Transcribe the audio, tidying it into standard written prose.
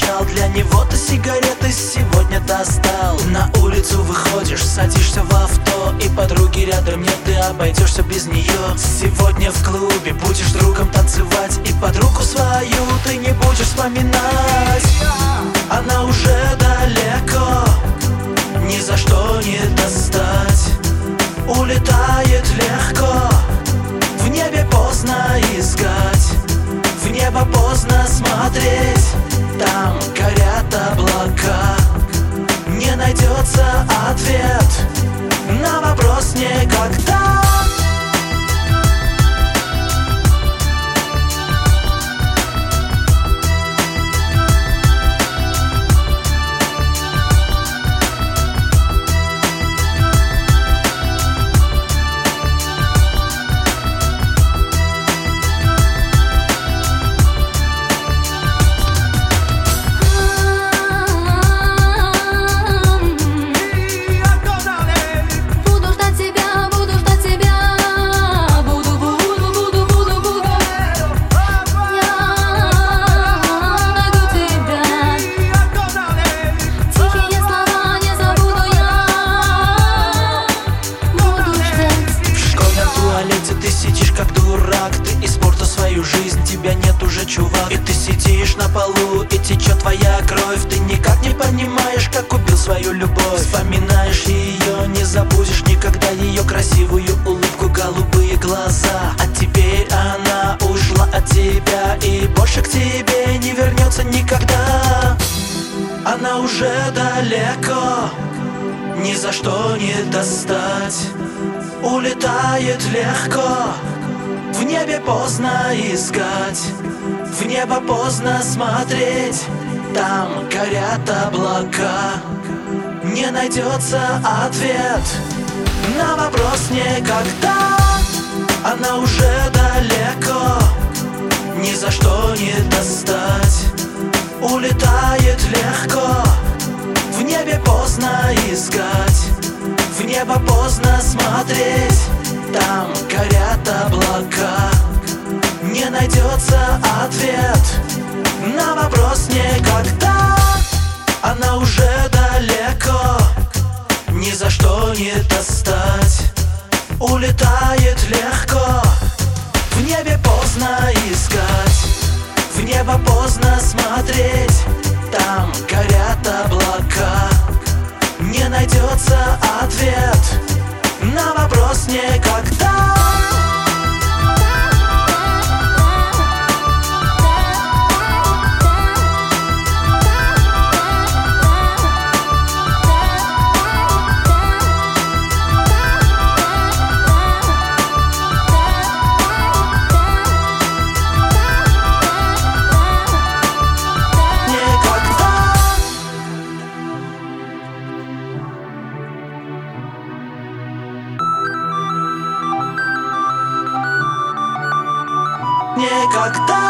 взял для него ты сигареты сегодня достал. На улицу выходишь, садишься в авто, и подруги рядом нет, ты обойдешься без нее. Сегодня в клубе будешь другом танцевать, и подругу свою ты не будешь вспоминать. Она уже далеко, ни за что не достать. Улетает легко, в небе поздно искать, в небо поздно смотреть, там горят облака. Не найдется ответ на вопрос никогда. Ты испортил свою жизнь, тебя нет уже, чувак. И ты сидишь на полу, и течет твоя кровь. Ты никак не понимаешь, как убил свою любовь. Вспоминаешь ее, не забудешь никогда ее красивую улыбку, голубые глаза. А теперь она ушла от тебя и больше к тебе не вернется никогда. Она уже далеко, ни за что не достать. Улетает легко, в небе поздно искать, в небо поздно смотреть, там горят облака. Не найдется ответ на вопрос никогда. Она уже далеко, ни за что не достать. Улетает легко, в небе поздно искать, в небо поздно смотреть, там горят облака. Не найдется ответ на вопрос никогда. Она уже далеко, ни за что не достать. Улетает легко, в небе поздно искать, в небо поздно смотреть, там горят облака. Не найдется ответ на вопрос никогда. Никогда.